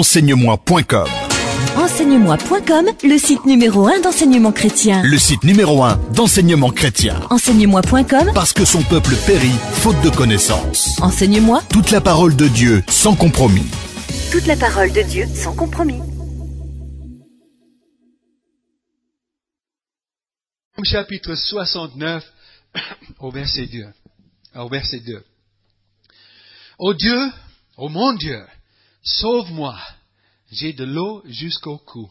enseigne-moi.com. Enseigne-moi.com, le site numéro 1 d'enseignement chrétien. Le site numéro 1 d'enseignement chrétien. Enseigne-moi.com, Parce que son peuple périt, faute de connaissance. Enseigne-moi. Toute la parole de Dieu, sans compromis. Toute la parole de Dieu, sans compromis. Chapitre 69, au verset 2. Ô Dieu, ô mon Dieu, sauve-moi. J'ai de l'eau jusqu'au cou.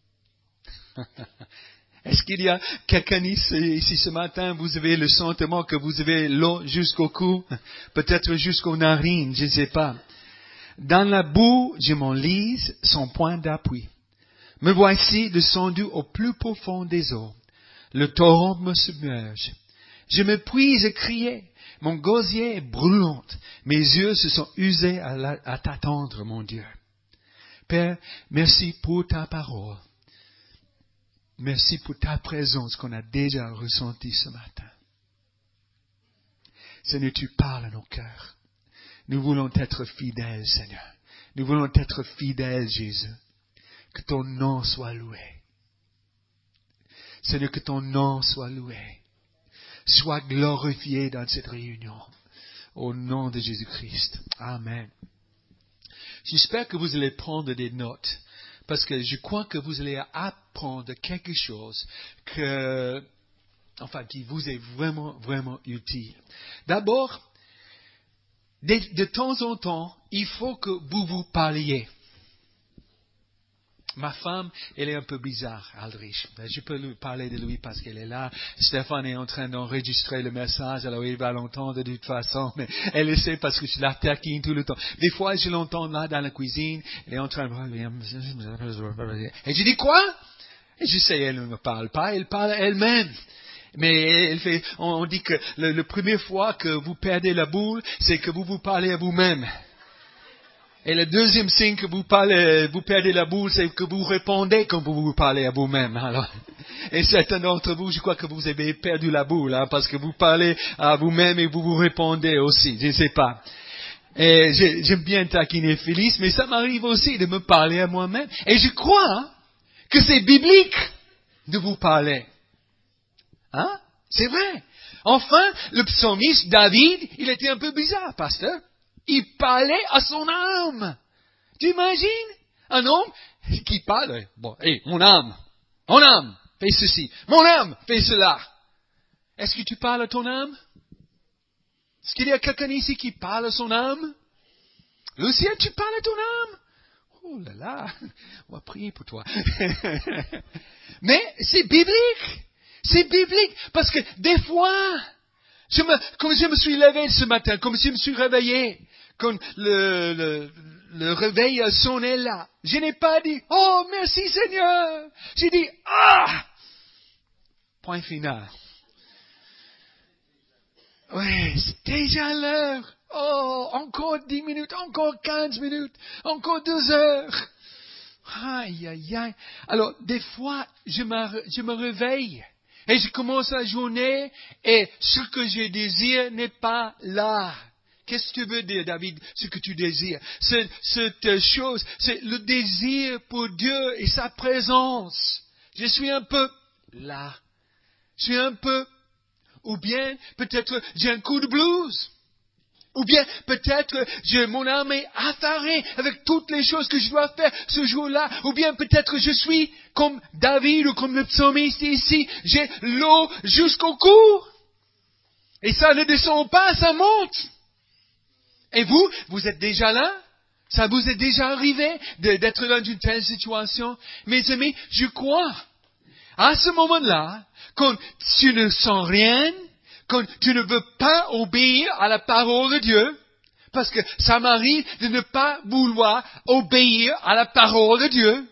Est-ce qu'il y a quelqu'un ici ce matin, vous avez le sentiment que vous avez l'eau jusqu'au cou? Peut-être jusqu'aux narines, je ne sais pas. Dans la boue, je m'enlise sans point d'appui. Me voici descendu au plus profond des eaux. Le torrent me submerge. Je me puise à crier. Mon gosier est brûlante. Mes yeux se sont usés à t'attendre, mon Dieu. Père, merci pour ta parole. Merci pour ta présence qu'on a déjà ressentie ce matin. Seigneur, tu parles à nos cœurs. Nous voulons être fidèles, Seigneur. Nous voulons être fidèles, Jésus. Que ton nom soit loué. Seigneur, que ton nom soit loué. Sois glorifié dans cette réunion. Au nom de Jésus-Christ. Amen. J'espère que vous allez prendre des notes. Parce que je crois que vous allez apprendre quelque chose qui vous est vraiment, vraiment utile. D'abord, de temps en temps, il faut que vous vous parliez. Ma femme, elle est un peu bizarre, Aldrich. Je peux lui parler de lui parce qu'elle est là. Stéphane est en train d'enregistrer le message, alors il va l'entendre de toute façon. Mais elle le sait parce que je la taquine tout le temps. Des fois, je l'entends là dans la cuisine. Elle est en train de... Et je dis quoi? Et je sais, elle ne me parle pas, elle parle elle-même. Mais on dit que la première fois que vous perdez la boule, c'est que vous vous parlez à vous-même. Et le deuxième signe que vous perdez la boule, c'est que vous répondez quand vous vous parlez à vous-même. Alors, et certains d'entre vous, je crois que vous avez perdu la boule, parce que vous parlez à vous-même et vous répondez aussi. Je ne sais pas. Et j'aime bien taquiner Félix, mais ça m'arrive aussi de me parler à moi-même. Et je crois que c'est biblique de vous parler. Hein? C'est vrai. Enfin, le psalmiste David, il était un peu bizarre, pasteur. Il parlait à son âme. Tu imagines? Un homme qui parle. Bon, mon âme, fais ceci. Mon âme, fais cela. Est-ce que tu parles à ton âme? Est-ce qu'il y a quelqu'un ici qui parle à son âme? Lucien, tu parles à ton âme? Oh là là, on va prier pour toi. Mais c'est biblique. C'est biblique. Parce que des fois, comme je me suis levé ce matin, comme je me suis réveillé, quand le réveil a sonné là, je n'ai pas dit, oh, merci Seigneur. J'ai dit, point final. Oui, c'est déjà l'heure. Oh, encore 10 minutes, encore 15 minutes, encore 2 heures. Aïe, aïe, aïe. Alors, des fois, je me réveille. Et je commence la journée et ce que je désire n'est pas là. Qu'est-ce que tu veux dire, David, ce que tu désires? Cette chose, c'est le désir pour Dieu et sa présence. Je suis un peu là. Je suis un peu, ou bien peut-être j'ai un coup de blues. Ou bien peut-être mon âme est affairée avec toutes les choses que je dois faire ce jour-là. Ou bien peut-être je suis comme David ou comme le psalmiste ici. J'ai l'eau jusqu'au cou. Et ça ne descend pas, ça monte. Et vous êtes déjà là? Ça vous est déjà arrivé d'être dans une telle situation? Mes amis, je crois, à ce moment-là, quand tu ne sens rien, quand tu ne veux pas obéir à la parole de Dieu, parce que ça m'arrive de ne pas vouloir obéir à la parole de Dieu.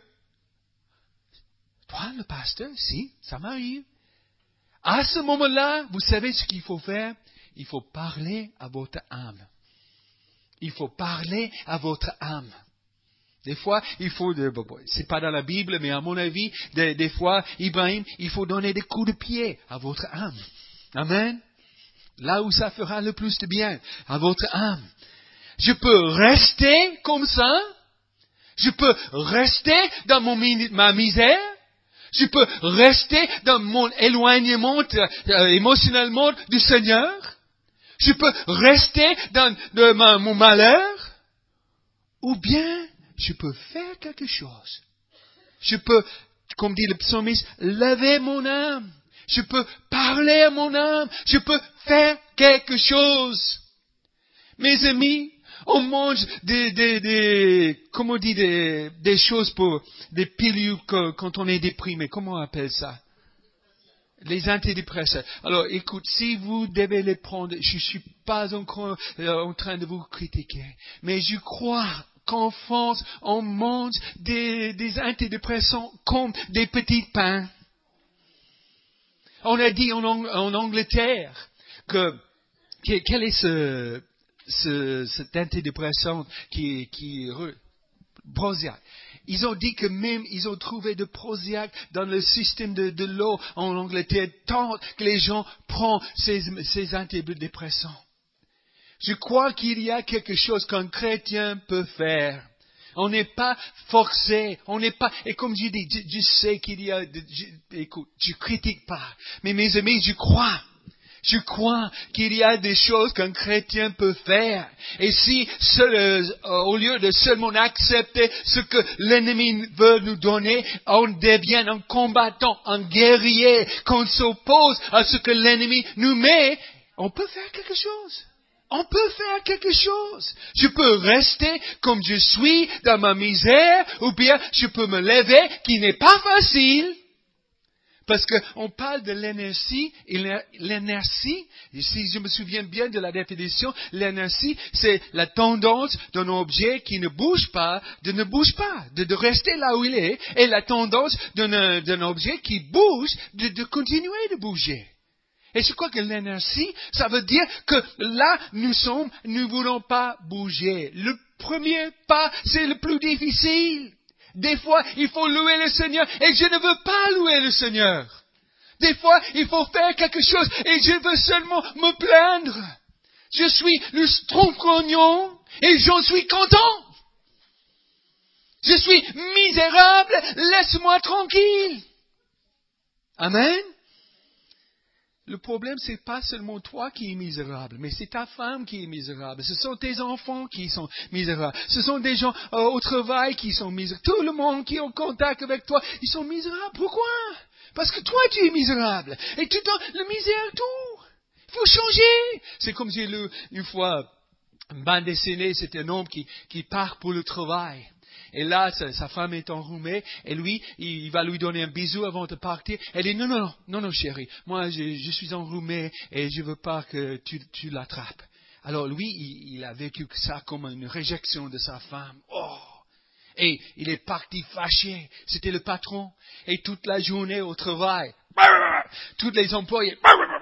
Toi, le pasteur, si, ça m'arrive. À ce moment-là, vous savez ce qu'il faut faire? Il faut parler à votre âme. Il faut parler à votre âme. Des fois, c'est pas dans la Bible, mais à mon avis, des fois, Ibrahim, il faut donner des coups de pied à votre âme. Amen. Là où ça fera le plus de bien à votre âme. Je peux rester comme ça, Je peux rester dans ma misère. Je peux rester dans mon éloignement émotionnellement du Seigneur. Je peux rester dans mon malheur. Ou bien, je peux faire quelque chose. Je peux, comme dit le psalmiste, lever mon âme. Je peux parler à mon âme. Je peux faire quelque chose. Mes amis, on mange des choses pour des pilules quand on est déprimé. Comment on appelle ça? Les antidépresseurs. Alors, écoute, si vous devez les prendre, je suis pas encore en train de vous critiquer, mais je crois qu'en France, on mange des antidépresseurs comme des petits pains. On a dit en Angleterre quel est cet antidépresseur qui Prozac. Ils ont dit que même ils ont trouvé de Prozac dans le système de l'eau en Angleterre tant que les gens prennent ces antidépresseurs. Je crois qu'il y a quelque chose qu'un chrétien peut faire. On n'est pas forcé, on n'est pas, et comme je dis, je sais qu'il y a, écoute, je critique pas, mais mes amis, je crois qu'il y a des choses qu'un chrétien peut faire. Et si, au lieu de seulement accepter ce que l'ennemi veut nous donner, on devient un combattant, un guerrier, qu'on s'oppose à ce que l'ennemi nous met, on peut faire quelque chose. On peut faire quelque chose. Je peux rester comme je suis dans ma misère, ou bien je peux me lever, qui n'est pas facile. Parce qu'on parle de l'inertie, et l'inertie, si je me souviens bien de la définition, l'inertie, c'est la tendance d'un objet qui ne bouge pas, de rester là où il est, et la tendance d'un objet qui bouge, de continuer de bouger. Et je crois que l'inertie, ça veut dire que là, nous voulons pas bouger. Le premier pas, c'est le plus difficile. Des fois, il faut louer le Seigneur et je ne veux pas louer le Seigneur. Des fois, il faut faire quelque chose et je veux seulement me plaindre. Je suis le stronquognon et j'en suis content. Je suis misérable, laisse-moi tranquille. Amen. Le problème, c'est pas seulement toi qui es misérable, mais c'est ta femme qui est misérable. Ce sont tes enfants qui sont misérables. Ce sont des gens au travail qui sont misérables. Tout le monde qui est en contact avec toi, ils sont misérables. Pourquoi? Parce que toi, tu es misérable. Et tout le temps, le misère, tout. Il faut changer. C'est comme j'ai lu une fois une bande dessinée, c'est un homme qui part pour le travail. Et là, sa femme est enrhumée, et lui, il va lui donner un bisou avant de partir. Elle dit, non, chérie, moi, je suis enrhumée, et je veux pas que tu l'attrapes. Alors lui, il a vécu ça comme une réjection de sa femme. Oh! Et il est parti fâché. C'était le patron. Et toute la journée au travail, tous les employés,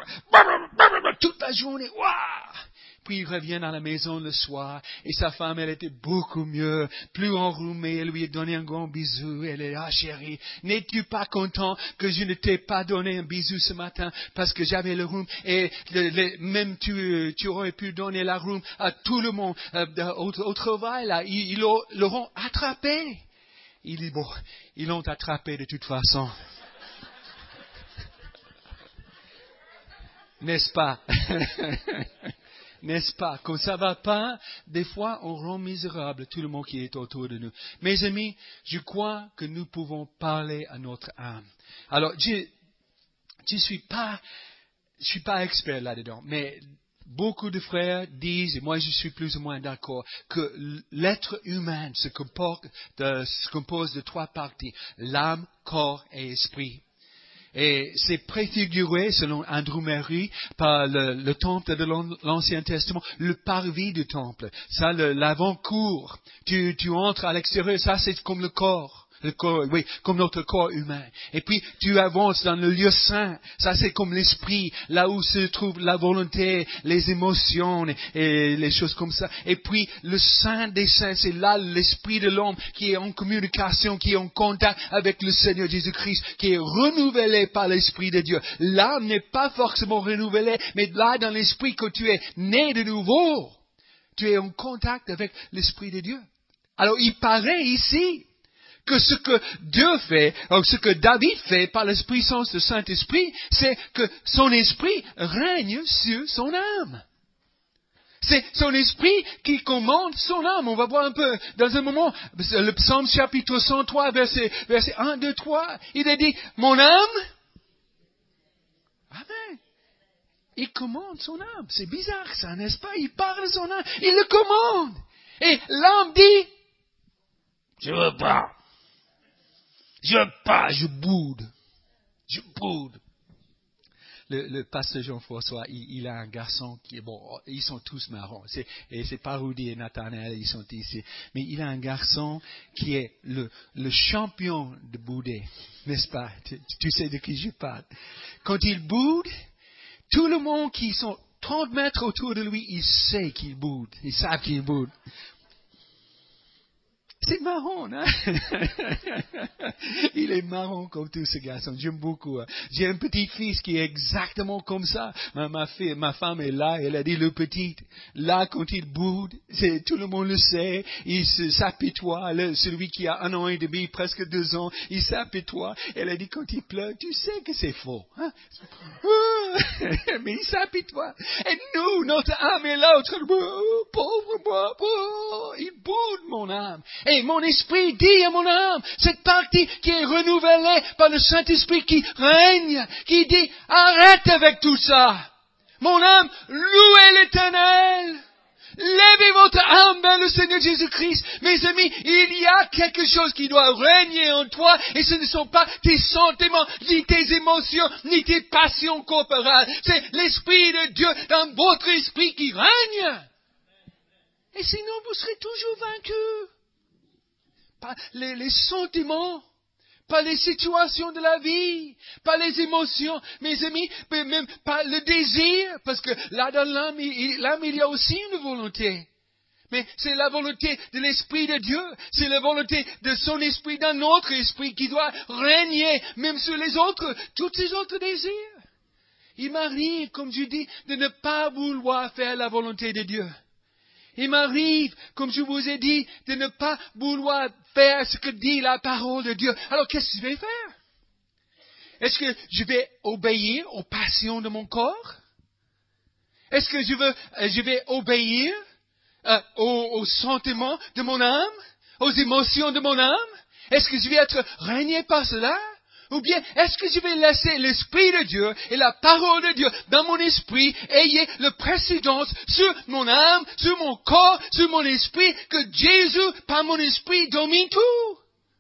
toute la journée, waouh! Puis il revient à la maison le soir, et sa femme, elle était beaucoup mieux, plus enrhumée, elle lui a donné un grand bisou, elle est, chérie, n'es-tu pas content que je ne t'ai pas donné un bisou ce matin, parce que j'avais le rhume, et même tu aurais pu donner la rhume à tout le monde, au travail, là, ils l'auront attrapé. Il dit, bon, ils l'ont attrapé de toute façon. N'est-ce pas? N'est-ce pas? Quand ça va pas, des fois, on rend misérable tout le monde qui est autour de nous. Mes amis, je crois que nous pouvons parler à notre âme. Alors, je suis pas expert là-dedans, mais beaucoup de frères disent, et moi je suis plus ou moins d'accord, que l'être humain se compose de 3 parties, l'âme, corps et esprit. Et c'est préfiguré, selon Andrew Murray, par le temple de l'Ancien Testament, le parvis du temple. Ça, l'avant-cour. Tu entres à l'extérieur, ça c'est comme le corps. Le corps, oui, comme notre corps humain. Et puis, tu avances dans le lieu saint. Ça, c'est comme l'esprit, là où se trouve la volonté, les émotions et les choses comme ça. Et puis, le saint des saints, c'est là l'esprit de l'homme qui est en communication, qui est en contact avec le Seigneur Jésus-Christ, qui est renouvelé par l'Esprit de Dieu. L'âme n'est pas forcément renouvelée, mais là, dans l'esprit, quand tu es né de nouveau, tu es en contact avec l'Esprit de Dieu. Alors, il paraît ici que ce que Dieu fait, ou ce que David fait par la puissance du Saint-Esprit, c'est que son esprit règne sur son âme. C'est son esprit qui commande son âme. On va voir un peu dans un moment, le psaume chapitre 103, verset 1, 2, 3. Il a dit, mon âme, amen. Il commande son âme. C'est bizarre ça, n'est-ce pas? Il parle de son âme. Il le commande. Et l'âme dit, je veux pas. Je boude. Le pasteur Jean-François, il a un garçon qui est bon, ils sont tous marrons. C'est pas Rudy et Nathanaël, ils sont ici. Mais il a un garçon qui est le champion de bouder, n'est-ce pas? Tu sais de qui je parle. Quand il boude, tout le monde qui sont 30 mètres autour de lui, il sait qu'il boude. Ils savent qu'il boude. C'est marrant, hein? Il est marrant comme tout ce garçon. J'aime beaucoup. Hein? J'ai un petit-fils qui est exactement comme ça. Ma femme est là. Elle a dit le petit, là, quand il boude, tout le monde le sait. Il s'apitoie. Celui qui a 1 an et demi, presque 2 ans, il s'apitoie. Elle a dit quand il pleure, tu sais que c'est faux. Hein? Mais il s'apitoie. Et nous, notre âme est là, pauvre moi, il boude mon âme. Et mon esprit dit à mon âme, cette partie qui est renouvelée par le Saint-Esprit qui règne, qui dit, arrête avec tout ça. Mon âme, louez l'Éternel. Levez votre âme vers le Seigneur Jésus-Christ. Mes amis, il y a quelque chose qui doit régner en toi et ce ne sont pas tes sentiments, ni tes émotions, ni tes passions corporelles. C'est l'Esprit de Dieu dans votre esprit qui règne. Et sinon, vous serez toujours vaincus. Pas les sentiments, pas les situations de la vie, pas les émotions, mes amis, même pas le désir, parce que là dans l'âme, il y a aussi une volonté. Mais c'est la volonté de l'Esprit de Dieu, c'est la volonté de son Esprit dans notre esprit qui doit régner, même sur les autres, tous ces autres désirs. Il m'arrive, comme je dis, de ne pas vouloir faire la volonté de Dieu. Il m'arrive, comme je vous ai dit, de ne pas vouloir faire ce que dit la parole de Dieu. Alors, qu'est-ce que je vais faire? Est-ce que je vais obéir aux passions de mon corps? Est-ce que je vais obéir aux sentiments de mon âme? Aux émotions de mon âme? Est-ce que je vais être régné par cela? Ou bien, est-ce que je vais laisser l'Esprit de Dieu et la parole de Dieu dans mon esprit ayez le précédence sur mon âme, sur mon corps, sur mon esprit, que Jésus, par mon esprit, domine tout?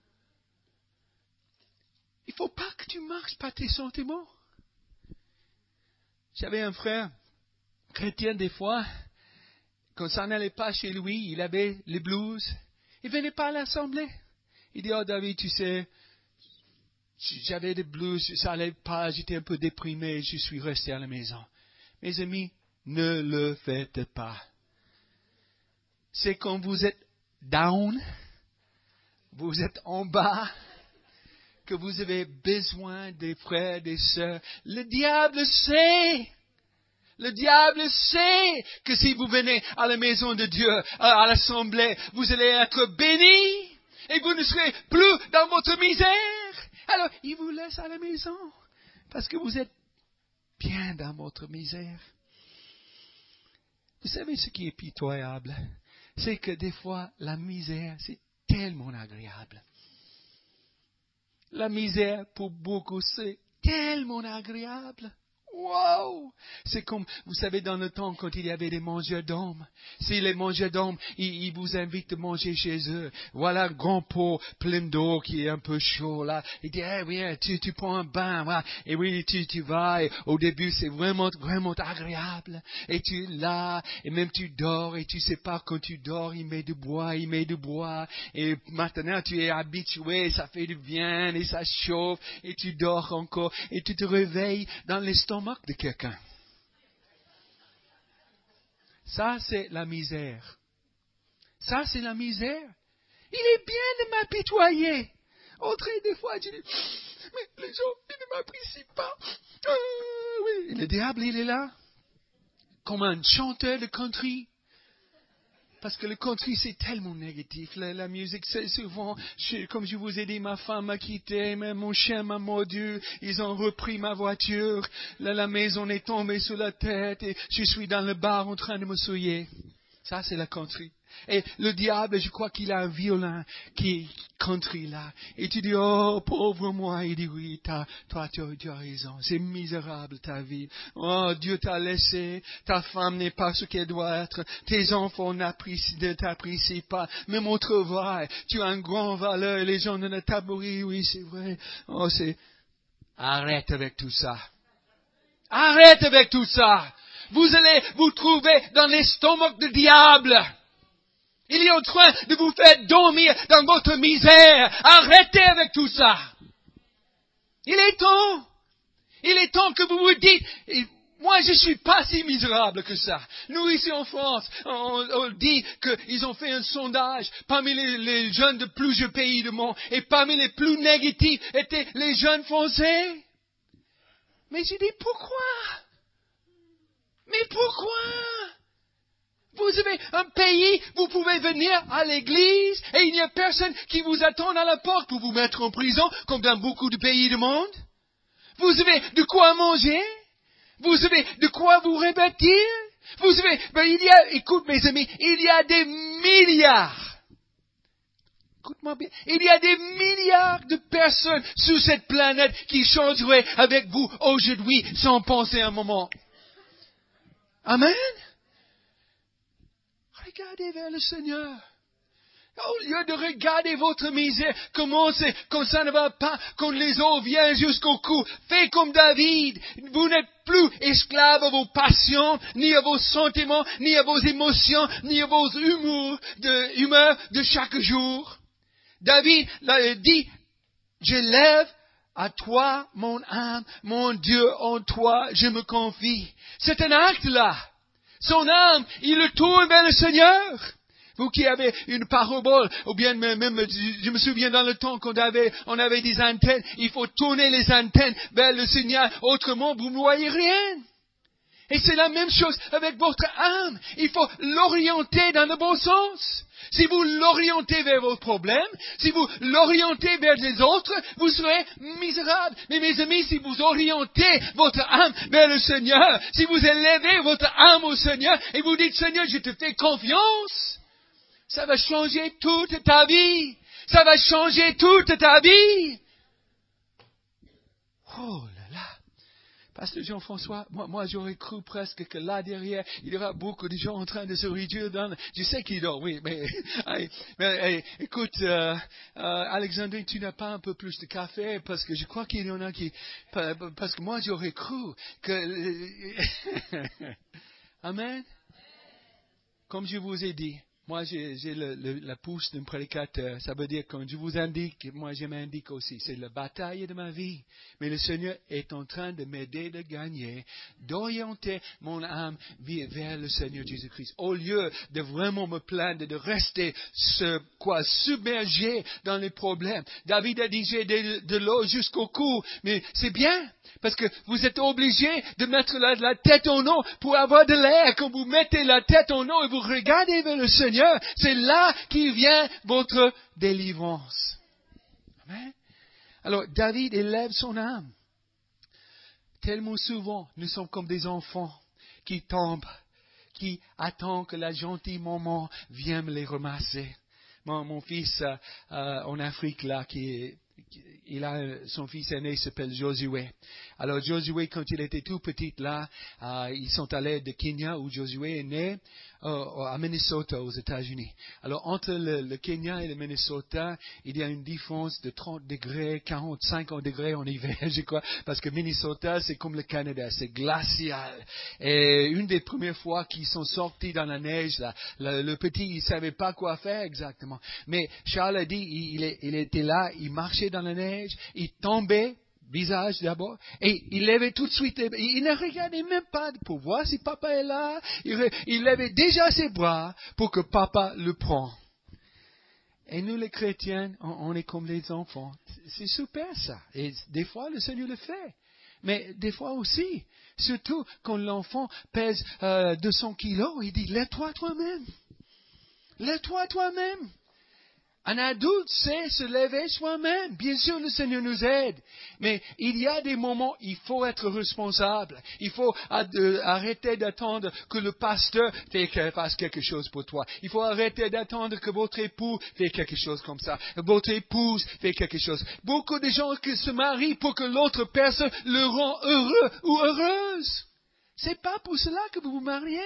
Il ne faut pas que tu marches par tes sentiments. J'avais un frère chrétien des fois, quand ça n'allait pas chez lui, il avait les blues, il ne venait pas à l'assemblée. Il dit, oh David, tu sais, j'avais des blues, ça n'allait pas, j'étais un peu déprimé, je suis resté à la maison. Mes amis, ne le faites pas. C'est quand vous êtes down, vous êtes en bas, que vous avez besoin des frères, des sœurs. Le diable sait que si vous venez à la maison de Dieu, à l'assemblée, vous allez être bénis et vous ne serez plus dans votre misère. Alors, il vous laisse à la maison parce que vous êtes bien dans votre misère. Vous savez ce qui est pitoyable? C'est que des fois, la misère, c'est tellement agréable. La misère, pour beaucoup, c'est tellement agréable. Wow! C'est comme, vous savez, dans le temps, quand il y avait des mangeurs d'hommes. Si les mangeurs d'hommes, ils vous invitent à manger chez eux. Voilà un grand pot plein d'eau qui est un peu chaud, là. Il dit, eh oui, tu prends un bain, voilà. Et oui, tu vas. Et au début, c'est vraiment, vraiment agréable. Et tu es là, et même tu dors, et tu sais pas, quand tu dors, il met du bois. Et maintenant, tu es habitué, ça fait du bien, et ça chauffe, et tu dors encore, et tu te réveilles dans l'estomac de quelqu'un. Ça, c'est la misère. Ça, c'est la misère. Il est bien de m'apitoyer. Des fois, je dis, mais les gens, ils ne m'apprécient pas. Oui. Et le diable, il est là, comme un chanteur de country. Parce que le country, c'est tellement négatif. La musique, c'est souvent, comme je vous ai dit, ma femme m'a quitté, mon chien m'a mordu, ils ont repris ma voiture, la maison est tombée sur la tête et je suis dans le bar en train de me souiller. Ça, c'est la country. Et le diable, je crois qu'il a un violin qui est country là. Et tu dis, oh, pauvre moi. Il dit, oui, toi, tu as raison. C'est misérable ta vie. Oh, Dieu t'a laissé. Ta femme n'est pas ce qu'elle doit être. Tes enfants ne t'apprécient pas. Même au travail, tu as un grand valeur. Et les gens de la tabourie, oui, c'est vrai. Oh, arrête avec tout ça. Arrête avec tout ça. Vous allez vous trouver dans l'estomac du diable. Il est en train de vous faire dormir dans votre misère. Arrêtez avec tout ça. Il est temps que vous vous dites, moi je suis pas si misérable que ça. Nous ici en France, on dit qu'ils ont fait un sondage parmi les jeunes de plusieurs pays du monde. Et parmi les plus négatifs étaient les jeunes français. Mais je dis, pourquoi? Mais pourquoi? Vous avez un pays, vous pouvez venir à l'église et il n'y a personne qui vous attend à la porte pour vous mettre en prison, comme dans beaucoup de pays du monde. Vous avez de quoi manger. Vous avez de quoi vous revêtir. Vous avez, écoute mes amis, il y a des milliards. Écoute-moi bien. Il y a des milliards de personnes sur cette planète qui changeraient avec vous aujourd'hui sans penser un moment. Amen. Regardez vers le Seigneur. Au lieu de regarder votre misère, quand ça ne va pas, quand les eaux viennent jusqu'au cou, faites comme David. Vous n'êtes plus esclave à vos passions, ni à vos sentiments, ni à vos émotions, ni à vos humeurs de chaque jour. David dit, je lève à toi mon âme, mon Dieu, en toi je me confie. C'est un acte là. Son âme, il le tourne vers le Seigneur. Vous qui avez une parabole, ou bien même, je me souviens dans le temps qu'on avait des antennes, il faut tourner les antennes vers le Seigneur, autrement vous ne voyez rien. Et c'est la même chose avec votre âme. Il faut l'orienter dans le bon sens. Si vous l'orientez vers vos problèmes, si vous l'orientez vers les autres, vous serez misérable. Mais mes amis, si vous orientez votre âme vers le Seigneur, si vous élevez votre âme au Seigneur et vous dites, Seigneur, je te fais confiance, ça va changer toute ta vie. Ça va changer toute ta vie. Oh là là. Pasteur Jean-François, moi j'aurais cru presque que là derrière, il y aura beaucoup de gens en train de se réjouir je sais qu'il dort, oui, mais écoute, Alexandre, tu n'as pas un peu plus de café, parce que je crois qu'il y en a parce que moi j'aurais cru que, Amen. Comme je vous ai dit, moi, j'ai la pousse d'un prédicateur. Ça veut dire quand je vous indique, moi je m'indique aussi. C'est la bataille de ma vie. Mais le Seigneur est en train de m'aider de gagner, d'orienter mon âme vers le Seigneur Jésus-Christ. Au lieu de vraiment me plaindre, de rester submergé dans les problèmes. David a dit, j'ai de l'eau jusqu'au cou. Mais c'est bien. Parce que vous êtes obligé de mettre la tête en eau pour avoir de l'air. Quand vous mettez la tête en eau et vous regardez vers le Seigneur, c'est là qu'il vient votre délivrance. Amen. Alors, David élève son âme. Tellement souvent, nous sommes comme des enfants qui tombent, qui attendent que la gentille maman vienne les ramasser. Mon fils en Afrique, là, son fils aîné s'appelle Josué. Alors Josué, quand il était tout petit là, ils sont allés de Kenya où Josué est né, à Minnesota aux États-Unis. Alors entre le Kenya et le Minnesota, il y a une différence de 30 degrés, 50 degrés en hiver, je crois, parce que Minnesota c'est comme le Canada, c'est glacial. Et une des premières fois qu'ils sont sortis dans la neige là, le petit il savait pas quoi faire exactement. Mais Charles a dit, il était là, il marchait dans la neige, il tombait, visage d'abord, et il levait tout de suite, il ne regardait même pas pour voir si papa est là, il levait déjà ses bras pour que papa le prenne. Et nous les chrétiens, on est comme les enfants. C'est super ça. Et des fois le Seigneur le fait. Mais des fois aussi, surtout quand l'enfant pèse 200 kilos, il dit, lève-toi toi-même. Lève-toi toi-même. Un adulte sait se lever soi-même. Bien sûr, le Seigneur nous aide. Mais il y a des moments, il faut être responsable. Il faut arrêter d'attendre que le pasteur fasse quelque chose pour toi. Il faut arrêter d'attendre que votre époux fasse quelque chose comme ça. Votre épouse fait quelque chose. Beaucoup de gens qui se marient pour que l'autre personne le rend heureux ou heureuse. C'est pas pour cela que vous vous mariez.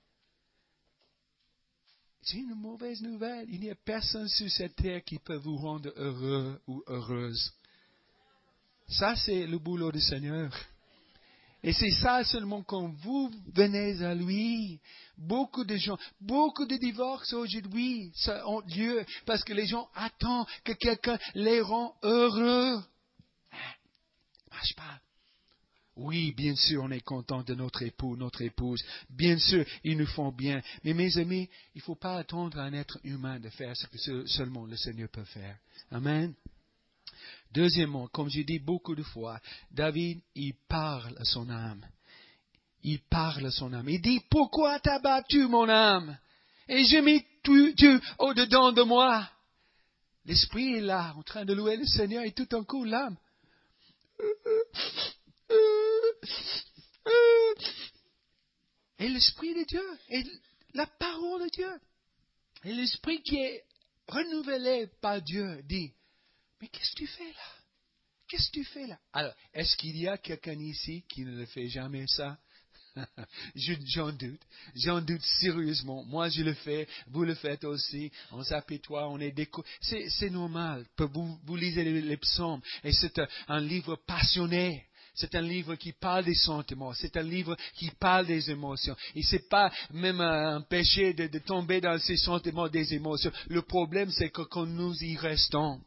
C'est une mauvaise nouvelle. Il n'y a personne sur cette terre qui peut vous rendre heureux ou heureuse. Ça, c'est le boulot du Seigneur. Et c'est ça seulement quand vous venez à lui. Beaucoup de gens, beaucoup de divorces aujourd'hui ont lieu parce que les gens attendent que quelqu'un les rend heureux. Marche pas. Oui, bien sûr, on est content de notre époux, notre épouse. Bien sûr, ils nous font bien. Mais mes amis, il ne faut pas attendre un être humain de faire ce que seulement le Seigneur peut faire. Amen. Deuxièmement, comme je dis beaucoup de fois, David, il parle à son âme. Il parle à son âme. Il dit, pourquoi t'as battu mon âme? Et je mis tu au-dedans de moi. L'esprit est là, en train de louer le Seigneur, et tout d'un coup, l'âme. Et l'Esprit de Dieu, et la parole de Dieu, et l'Esprit qui est renouvelé par Dieu dit, mais qu'est-ce que tu fais là? Qu'est-ce que tu fais là? Alors, est-ce qu'il y a quelqu'un ici qui ne le fait jamais ça? J'en doute sérieusement. Moi, je le fais, vous le faites aussi. On s'apitoie, on est c'est normal. Vous lisez les psaumes, et c'est un livre passionné. C'est un livre qui parle des sentiments. C'est un livre qui parle des émotions. Et c'est pas même un péché de tomber dans ces sentiments des émotions. Le problème, c'est que quand nous y restons,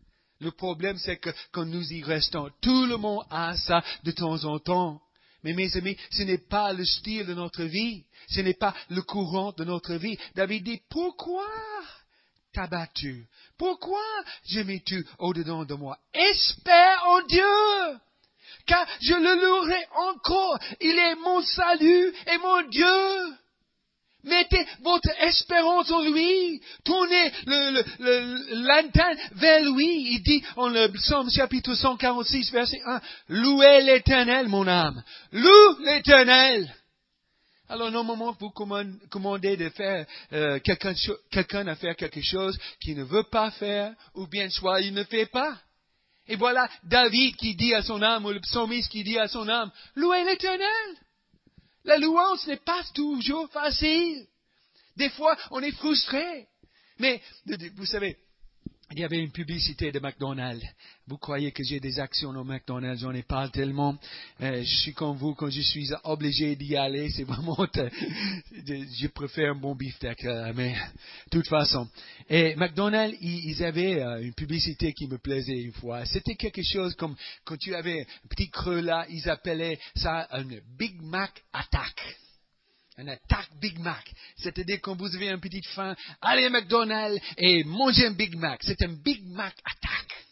tout le monde a ça de temps en temps. Mais mes amis, ce n'est pas le style de notre vie. Ce n'est pas le courant de notre vie. David dit, pourquoi t'as battu? Pourquoi je mets-tu au-dedans de moi? Espère en Dieu! Car je le louerai encore. Il est mon salut et mon Dieu. Mettez votre espérance en lui. Tournez l'antenne vers lui. Il dit en le psaume chapitre 146, verset 1, louez l'Éternel, mon âme. Loue l'Éternel. Alors, normalement, vous commandez de faire quelqu'un à faire quelque chose qu'il ne veut pas faire, ou bien soit il ne fait pas. Et voilà David qui dit à son âme, ou le psalmiste qui dit à son âme, louez l'Éternel. La louange n'est pas toujours facile. Des fois, on est frustré. Mais, vous savez, il y avait une publicité de McDonald's. Vous croyez que j'ai des actions au McDonald's? J'en ai pas tellement. Je suis comme vous, quand je suis obligé d'y aller, c'est vraiment... je préfère un bon beefsteak, mais de toute façon. Et McDonald's, ils avaient une publicité qui me plaisait une fois. C'était quelque chose comme, quand tu avais un petit creux là, ils appelaient ça une Big Mac attack. Un attaque Big Mac. C'est-à-dire quand vous avez une petite faim, allez à McDonald's et mangez un Big Mac. C'est un Big Mac attaque.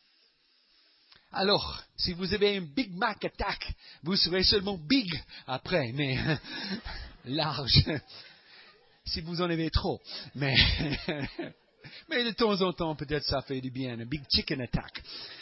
Alors, si vous avez un Big Mac attaque, vous serez seulement big après, mais large. Si vous en avez trop. Mais de temps en temps, peut-être ça fait du bien. Un Big Chicken attack.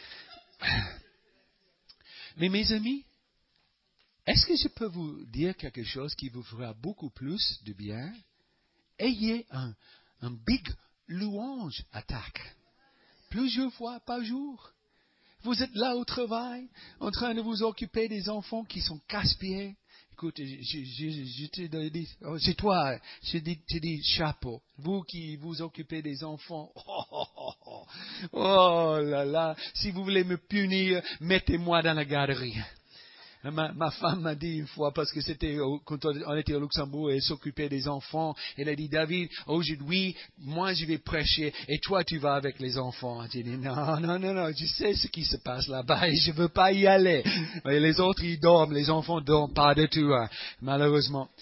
Mais mes amis, est-ce que je peux vous dire quelque chose qui vous fera beaucoup plus de bien? Ayez un big louange attaque. Plusieurs fois par jour. Vous êtes là au travail, en train de vous occuper des enfants qui sont casse-pieds. Écoute, je te dis, c'est toi, je te dis chapeau. Vous qui vous occupez des enfants, oh là là, si vous voulez me punir, mettez-moi dans la garderie. Ma femme m'a dit une fois, parce que c'était quand on était au Luxembourg, elle s'occupait des enfants. Elle a dit, David, aujourd'hui, moi je vais prêcher et toi tu vas avec les enfants. J'ai dit, non, je sais ce qui se passe là-bas et je veux pas y aller. Et les autres, ils dorment, les enfants dorment pas du tout, hein, malheureusement.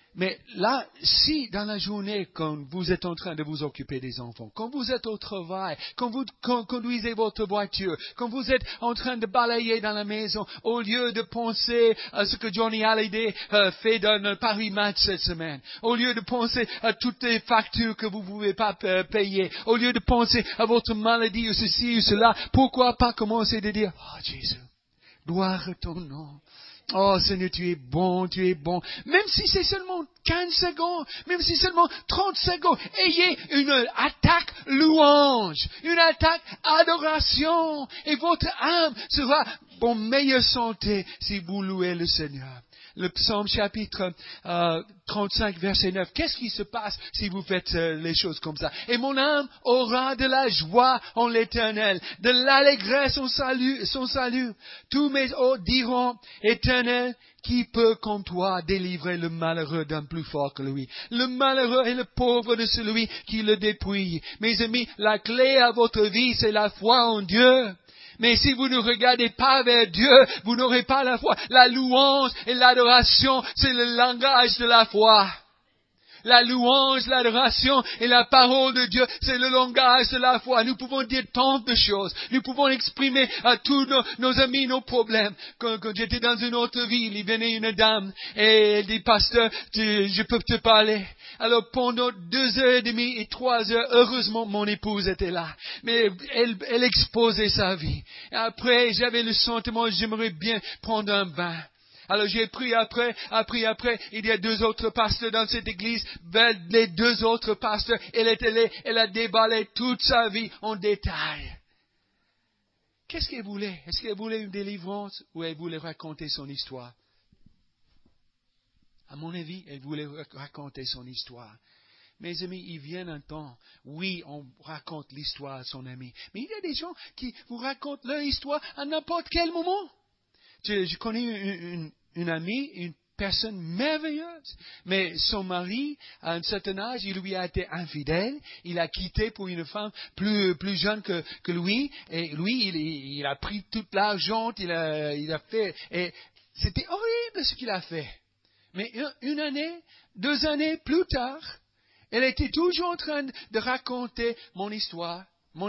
Mais là, si dans la journée, quand vous êtes en train de vous occuper des enfants, quand vous êtes au travail, quand vous conduisez votre voiture, quand vous êtes en train de balayer dans la maison, au lieu de penser à ce que Johnny Hallyday fait dans le Paris Match cette semaine, au lieu de penser à toutes les factures que vous ne pouvez pas payer, au lieu de penser à votre maladie ou ceci ou cela, pourquoi pas commencer de dire, oh Jésus, gloire à ton nom. Oh Seigneur, tu es bon, tu es bon. Même si c'est seulement 15 secondes, même si seulement 30 secondes, ayez une attaque louange, une attaque adoration. Et votre âme sera en meilleure santé si vous louez le Seigneur. Le psaume chapitre 35, verset 9. Qu'est-ce qui se passe si vous faites les choses comme ça? Et mon âme aura de la joie en l'Éternel, de l'allégresse son salut. Tous mes os diront, Éternel, qui peut comme toi délivrer le malheureux d'un plus fort que lui? Le malheureux et le pauvre de celui qui le dépouille. Mes amis, la clé à votre vie, c'est la foi en Dieu. Mais si vous ne regardez pas vers Dieu, vous n'aurez pas la foi. La louange et l'adoration, c'est le langage de la foi. La louange, l'adoration et la parole de Dieu, c'est le langage de la foi. Nous pouvons dire tant de choses. Nous pouvons exprimer à tous nos amis nos problèmes. Quand j'étais dans une autre ville, il venait une dame et elle dit, pasteur, je peux te parler. Alors pendant 2h30 et 3 heures, heureusement mon épouse était là. Mais elle exposait sa vie. Et après, j'avais le sentiment, j'aimerais bien prendre un bain. Alors j'ai pris après, il y a 2 autres pasteurs dans cette église, vers les 2 autres pasteurs, elle a déballé toute sa vie en détail. Qu'est-ce qu'elle voulait? Est-ce qu'elle voulait une délivrance ou elle voulait raconter son histoire? À mon avis, elle voulait raconter son histoire. Mes amis, il vient un temps, oui, on raconte l'histoire à son ami, mais il y a des gens qui vous racontent leur histoire à n'importe quel moment. Je connais une amie, une personne merveilleuse, mais son mari, à un certain âge, il lui a été infidèle, il a quitté pour une femme plus jeune que lui, et lui, il a pris tout l'argent, il a fait, et c'était horrible ce qu'il a fait. Mais 1 année, 2 années plus tard, elle était toujours en train de raconter mon histoire.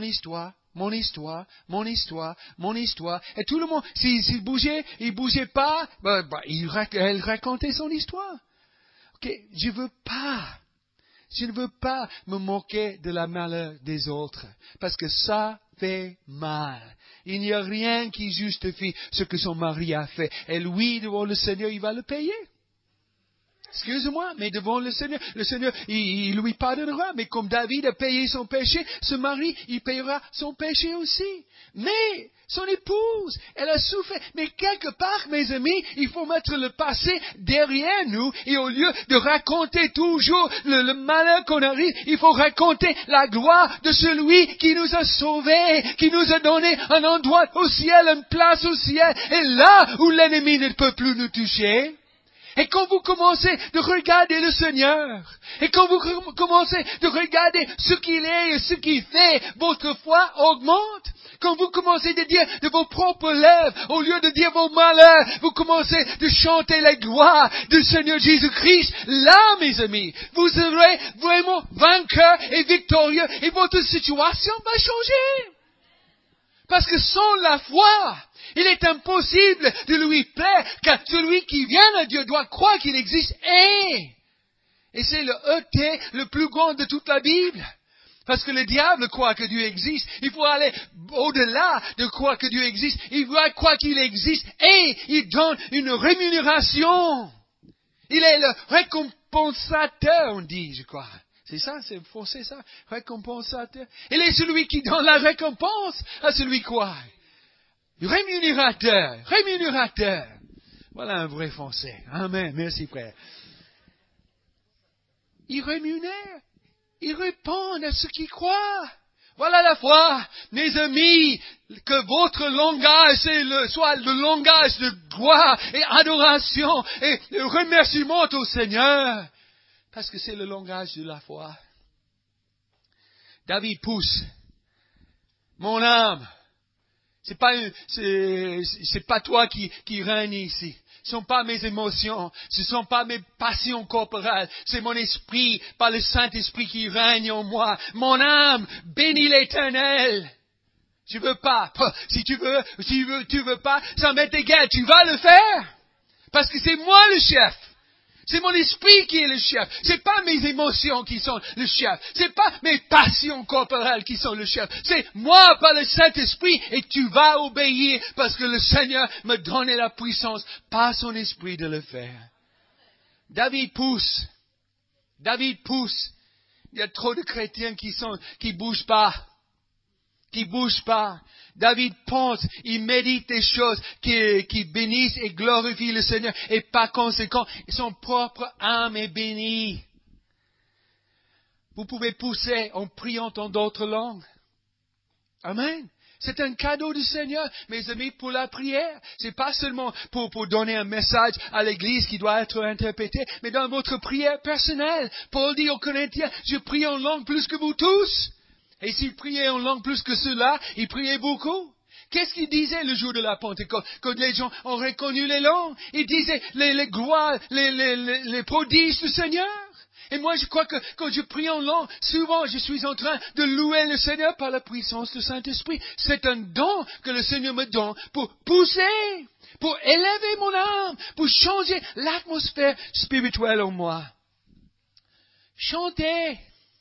Et tout le monde, s'il bougeait, il bougeait pas, elle racontait son histoire. Ok, je ne veux pas me moquer de la malheur des autres, parce que ça fait mal. Il n'y a rien qui justifie ce que son mari a fait. Et lui, devant le Seigneur, il va le payer. Excuse-moi, mais devant le Seigneur, il lui pardonnera. Mais comme David a payé son péché, ce mari, il payera son péché aussi. Mais son épouse, elle a souffert. Mais quelque part, mes amis, il faut mettre le passé derrière nous. Et au lieu de raconter toujours le malheur qu'on arrive, il faut raconter la gloire de celui qui nous a sauvés, qui nous a donné un endroit au ciel, une place au ciel. Et là où l'ennemi ne peut plus nous toucher. Et quand vous commencez de regarder le Seigneur, et quand vous commencez de regarder ce qu'il est et ce qu'il fait, votre foi augmente. Quand vous commencez de dire de vos propres lèvres, au lieu de dire vos malheurs, vous commencez de chanter la gloire du Seigneur Jésus-Christ. Là, mes amis, vous serez vraiment vainqueurs et victorieux, et votre situation va changer. Parce que sans la foi, il est impossible de lui plaire, car celui qui vient à Dieu doit croire qu'il existe et c'est le ET le plus grand de toute la Bible. Parce que le diable croit que Dieu existe. Il faut aller au-delà de croire que Dieu existe. Il doit croire qu'il existe et il donne une rémunération. Il est le récompensateur, on dit, je crois. C'est ça, c'est français ça, récompensateur. Il est celui qui donne la récompense à celui qui croit. Rémunérateur. Voilà un vrai français. Amen, merci frère. Il rémunère, il répond à ceux qui croient. Voilà la foi, mes amis, que votre langage soit le langage de gloire et adoration et de remerciement au Seigneur. Parce que c'est le langage de la foi. David pousse. Mon âme, C'est pas toi qui règne ici. Ce sont pas mes émotions, ce sont pas mes passions corporelles, c'est mon esprit, par le Saint-Esprit qui règne en moi. Mon âme bénit l'Éternel. Tu veux pas. Si tu veux pas, ça m'est égal, tu vas le faire. Parce que c'est moi le chef. C'est mon esprit qui est le chef. C'est pas mes émotions qui sont le chef. C'est pas mes passions corporelles qui sont le chef. C'est moi par le Saint-Esprit et tu vas obéir parce que le Seigneur me donne la puissance par son esprit de le faire. David pousse. Il y a trop de chrétiens qui bougent pas. David pense, il médite des choses qui bénissent et glorifient le Seigneur et par conséquent, son propre âme est bénie. Vous pouvez pousser en priant en d'autres langues. Amen. C'est un cadeau du Seigneur, mes amis, pour la prière. C'est pas seulement pour donner un message à l'Église qui doit être interprété, mais dans votre prière personnelle. Paul dit aux Corinthiens, je prie en langue plus que vous tous. Et s'il priait en langue plus que cela, il priait beaucoup. Qu'est-ce qu'il disait le jour de la Pentecôte, quand les gens ont reconnu les langues? Il disait les gloires, les prodiges du Seigneur. Et moi, je crois que quand je prie en langue, souvent, je suis en train de louer le Seigneur par la puissance du Saint-Esprit. C'est un don que le Seigneur me donne pour pousser, pour élever mon âme, pour changer l'atmosphère spirituelle en moi. Chantez.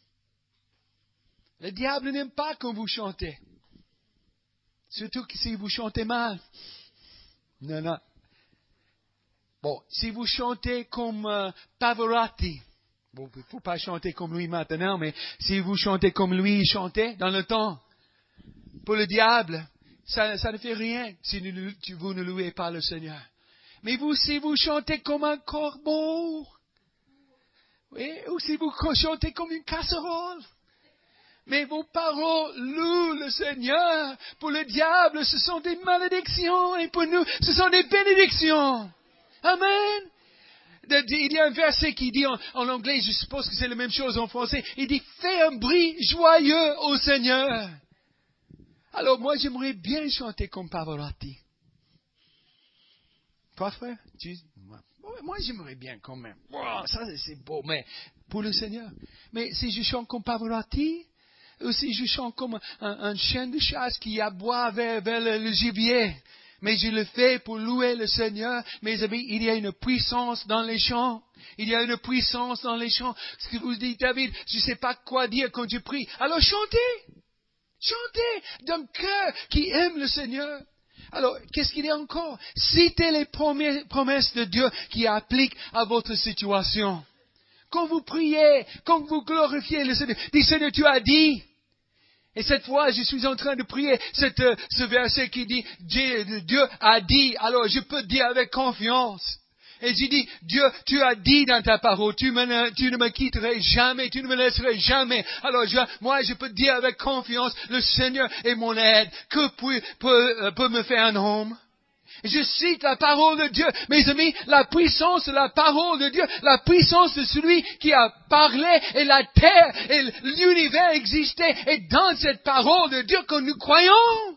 Le diable n'aime pas quand vous chantez. Surtout que si vous chantez mal. Non. Bon, si vous chantez comme Pavarotti, bon, il ne faut pas chanter comme lui maintenant, mais si vous chantez comme lui chantait dans le temps, pour le diable, ça ne fait rien si vous ne louez pas le Seigneur. Mais si vous chantez comme un corbeau, oui, ou si vous chantez comme une casserole, mais vos paroles louent le Seigneur. Pour le diable, ce sont des malédictions. Et pour nous, ce sont des bénédictions. Amen. Il y a un verset qui dit en anglais, je suppose que c'est la même chose en français. Il dit, fais un bruit joyeux au Seigneur. Alors moi, j'aimerais bien chanter comme Pavarotti. Toi, frère? Moi, j'aimerais bien quand même. Wow, ça, c'est beau. Mais pour le Seigneur. Mais si je chante comme Pavarotti, ou si je chante comme un chien de chasse qui aboie vers le gibier, mais je le fais pour louer le Seigneur, mes amis, il y a une puissance dans les chants. Il y a une puissance dans les chants. Ce que vous dites, David, je ne sais pas quoi dire quand je prie. Alors chantez! Chantez d'un cœur qui aime le Seigneur. Alors, qu'est-ce qu'il y a encore? Citez les promesses de Dieu qui appliquent à votre situation. Quand vous priez, quand vous glorifiez le Seigneur, dis Seigneur, tu as dit. Et cette fois, je suis en train de prier ce verset qui dit, Dieu a dit, alors je peux dire avec confiance. Et je dis, Dieu, tu as dit dans ta parole, tu ne me quitterais jamais, tu ne me laisserais jamais. Alors moi, je peux dire avec confiance, le Seigneur est mon aide. Que peut me faire un homme? Je cite la parole de Dieu. Mes amis, la puissance de la parole de Dieu, la puissance de celui qui a parlé et la terre et l'univers existaient et dans cette parole de Dieu que nous croyons.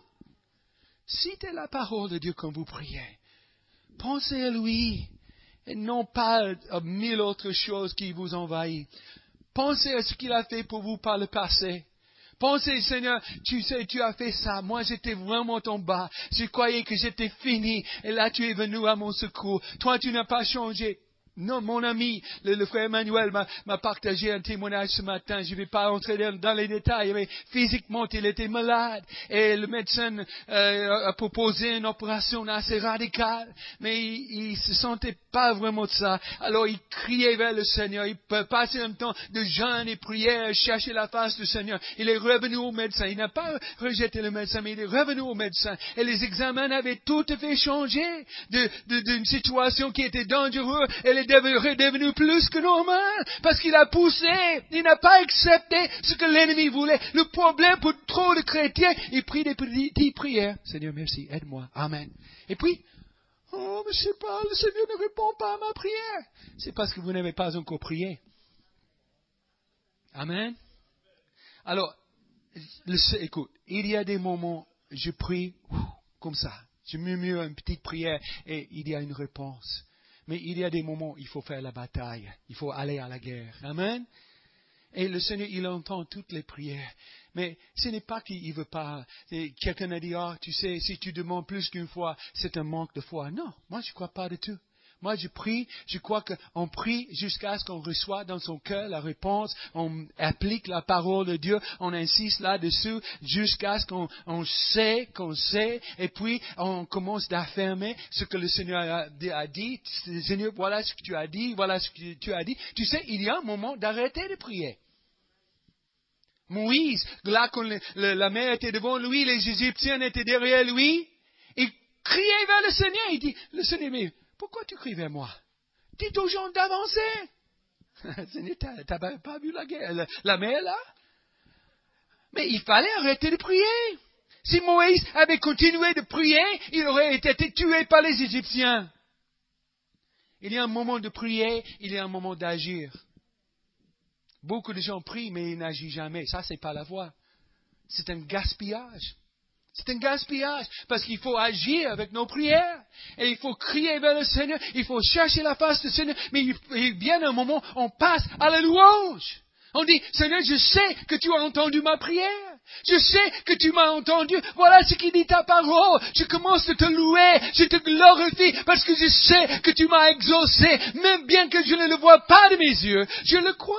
Citez la parole de Dieu quand vous priez. Pensez à lui et non pas à 1000 autres choses qui vous envahissent. Pensez à ce qu'il a fait pour vous par le passé. Pensez, Seigneur, tu sais, tu as fait ça. Moi, j'étais vraiment en bas. Je croyais que j'étais fini. Et là, tu es venu à mon secours. Toi, tu n'as pas changé. Non, mon ami, le frère Emmanuel m'a partagé un témoignage ce matin. Je ne vais pas entrer dans les détails, mais physiquement, il était malade. Et le médecin a proposé une opération assez radicale. Mais il se sentait pas vraiment de ça. Alors, il criait vers le Seigneur. Il passait un temps de jeûne et prière, chercher la face du Seigneur. Il est revenu au médecin. Il n'a pas rejeté le médecin, mais il est revenu au médecin. Et les examens avaient tout à fait changé d'une situation qui était dangereuse. Elle est devenue plus que normale. Parce qu'il a poussé. Il n'a pas accepté ce que l'ennemi voulait. Le problème pour trop de chrétiens, il prie des petites prières. Seigneur, merci, aide-moi. Amen. Et puis, oh, mais je sais pas, le Seigneur ne répond pas à ma prière. C'est parce que vous n'avez pas encore prié. Amen. Alors, écoute, il y a des moments, je prie, comme ça. Je murmure une petite prière et il y a une réponse. Mais il y a des moments où il faut faire la bataille. Il faut aller à la guerre. Amen. Et le Seigneur, il entend toutes les prières. Mais ce n'est pas qu'il ne veut pas. Quelqu'un a dit, tu sais, si tu demandes plus qu'une fois, c'est un manque de foi. Non, moi je ne crois pas du tout. Moi je prie, je crois qu'on prie jusqu'à ce qu'on reçoive dans son cœur la réponse, on applique la parole de Dieu, on insiste là-dessus jusqu'à ce qu'on sait, et puis on commence d'affirmer ce que le Seigneur a dit. Seigneur, voilà ce que tu as dit, voilà ce que tu as dit. Tu sais, il y a un moment d'arrêter de prier. Moïse, là quand la mer était devant lui, les Égyptiens étaient derrière lui, il criait vers le Seigneur, il dit, le Seigneur, mais pourquoi tu cries vers moi? Dites aux gens d'avancer. Seigneur, t'as pas vu la mer là? Mais il fallait arrêter de prier. Si Moïse avait continué de prier, il aurait été tué par les Égyptiens. Il y a un moment de prier, il y a un moment d'agir. Beaucoup de gens prient, mais ils n'agissent jamais. Ça, c'est pas la voie. C'est un gaspillage. C'est un gaspillage, parce qu'il faut agir avec nos prières, et il faut crier vers le Seigneur, il faut chercher la face du Seigneur, mais il vient un moment, on passe à la louange. On dit, Seigneur, je sais que tu as entendu ma prière, je sais que tu m'as entendu, voilà ce qui dit ta parole, je commence à te louer, je te glorifie, parce que je sais que tu m'as exaucé, même bien que je ne le vois pas de mes yeux, je le crois.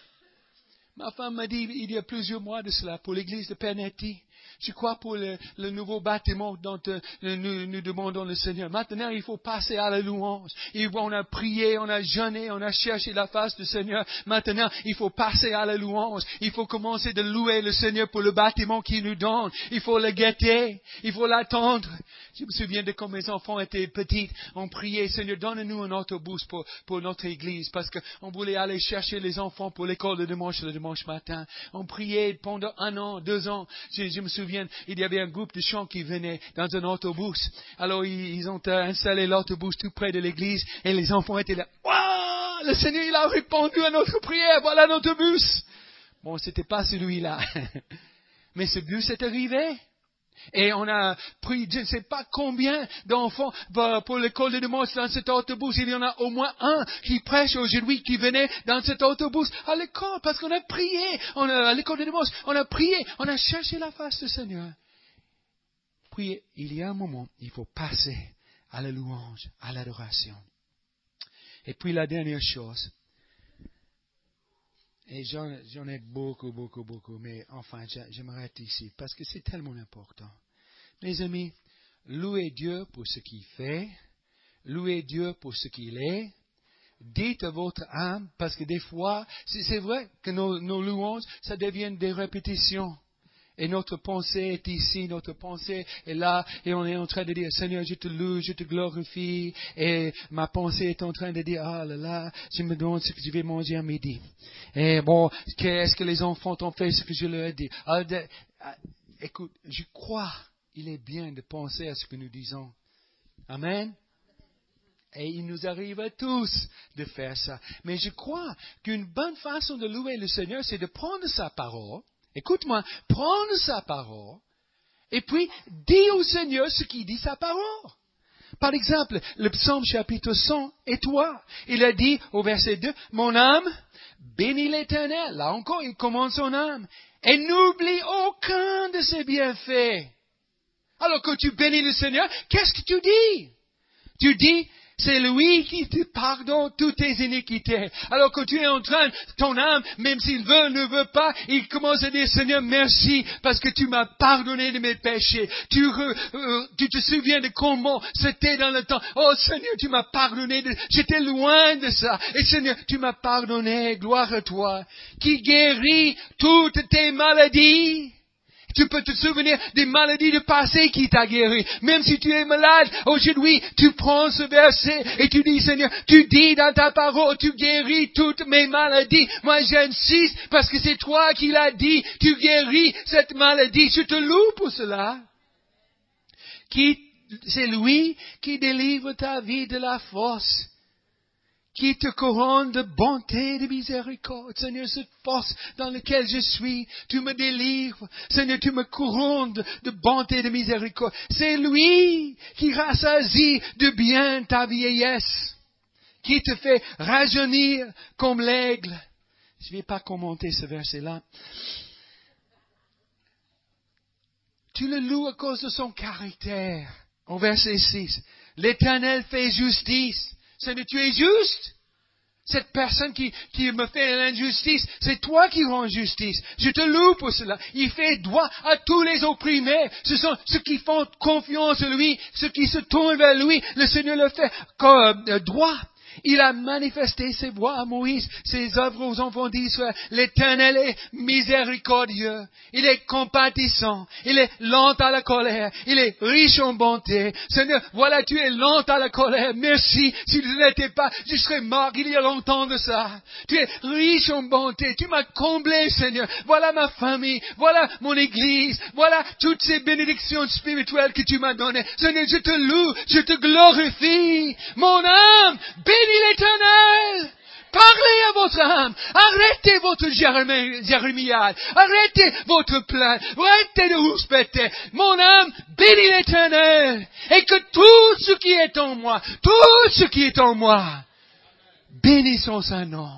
Ma femme m'a dit, il y a plusieurs mois de cela, pour l'église de Pernetti, je crois pour le nouveau bâtiment dont nous demandons le Seigneur. Maintenant, il faut passer à la louange. On a prié, on a jeûné, on a cherché la face du Seigneur. Maintenant, il faut passer à la louange. Il faut commencer de louer le Seigneur pour le bâtiment qu'il nous donne. Il faut le guetter, il faut l'attendre. Je me souviens de quand mes enfants étaient petits, on priait, Seigneur, donne-nous un autobus pour notre église, parce qu'on voulait aller chercher les enfants pour l'école le dimanche matin. On priait pendant 1 an, 2 ans. Je me souviens, il y avait un groupe de chants qui venaient dans un autobus. Alors, ils ont installé l'autobus tout près de l'église, et les enfants étaient là. Waouh! Le Seigneur, il a répondu à notre prière, voilà notre bus. Bon, c'était pas celui-là. Mais ce bus est arrivé. Et on a pris, je ne sais pas combien d'enfants pour l'école de dimanche dans cet autobus. Il y en a au moins un qui prêche aujourd'hui, qui venait dans cet autobus à l'école, parce qu'on a prié. À l'école de dimanche, on a prié, on a cherché la face du Seigneur. Puis, il y a un moment, il faut passer à la louange, à l'adoration. Et puis, la dernière chose, et j'en ai beaucoup, mais enfin, je m'arrête ici, parce que c'est tellement important. Mes amis, louez Dieu pour ce qu'il fait, louez Dieu pour ce qu'il est, dites à votre âme, parce que des fois, c'est vrai que nos louanges, ça devient des répétitions. Et notre pensée est ici, notre pensée est là, et on est en train de dire, Seigneur, je te loue, je te glorifie, et ma pensée est en train de dire, ah là là, je me demande ce que je vais manger à midi. Et bon, est-ce que les enfants t'ont fait ce que je leur ai dit? Écoute, je crois, il est bien de penser à ce que nous disons. Amen. Et il nous arrive à tous de faire ça. Mais je crois qu'une bonne façon de louer le Seigneur, c'est de prendre sa parole. Écoute-moi, prendre sa parole et puis dire au Seigneur ce qu'il dit sa parole. Par exemple, le psaume chapitre 100, et toi, il a dit au verset 2, mon âme, bénis l'Éternel. Là encore, il commence son âme. Et n'oublie aucun de ses bienfaits. Alors quand tu bénis le Seigneur, qu'est-ce que tu dis? Tu dis, c'est lui qui te pardonne toutes tes iniquités. Alors que tu es en train, ton âme, même s'il veut, ne veut pas, il commence à dire, Seigneur, merci, parce que tu m'as pardonné de mes péchés. Tu te souviens de comment c'était dans le temps. Oh Seigneur, tu m'as pardonné, j'étais loin de ça. Et Seigneur, tu m'as pardonné, gloire à toi, qui guérit toutes tes maladies. Tu peux te souvenir des maladies du passé qui t'a guéri. Même si tu es malade, aujourd'hui, tu prends ce verset et tu dis, Seigneur, tu dis dans ta parole, tu guéris toutes mes maladies. Moi, j'insiste parce que c'est toi qui l'as dit. Tu guéris cette maladie. Je te loue pour cela. C'est lui qui délivre ta vie de la force. qui te couronne de bonté et de miséricorde. Seigneur, cette force dans laquelle je suis, tu me délivres. Seigneur, tu me couronnes de bonté et de miséricorde. C'est lui qui rassasie de bien ta vieillesse, qui te fait rajeunir comme l'aigle. Je ne vais pas commenter ce verset-là. Tu le loues à cause de son caractère. Au verset 6, l'Éternel fait justice. Seigneur, tu es juste. Cette personne qui me fait l'injustice, c'est toi qui rends justice. Je te loue pour cela. Il fait droit à tous les opprimés. Ce sont ceux qui font confiance en lui, ceux qui se tournent vers lui. Le Seigneur le fait droit. Il a manifesté ses voies à Moïse, ses œuvres aux enfants d'Israël. L'Éternel est miséricordieux, il est compatissant, il est lent à la colère, il est riche en bonté. Seigneur, voilà, tu es lent à la colère. Merci. Si tu n'étais pas, je serais mort il y a longtemps de ça. Tu es riche en bonté. Tu m'as comblé, Seigneur. Voilà ma famille, voilà mon église, voilà toutes ces bénédictions spirituelles que tu m'as données. Seigneur, je te loue, je te glorifie. Mon âme, bénis l'Éternel. Parlez à votre âme. Arrêtez votre jérémiade. Arrêtez votre plainte. Arrêtez de rouspéter. Mon âme, bénis l'Éternel. Et que tout ce qui est en moi, bénisse son Saint-Nom.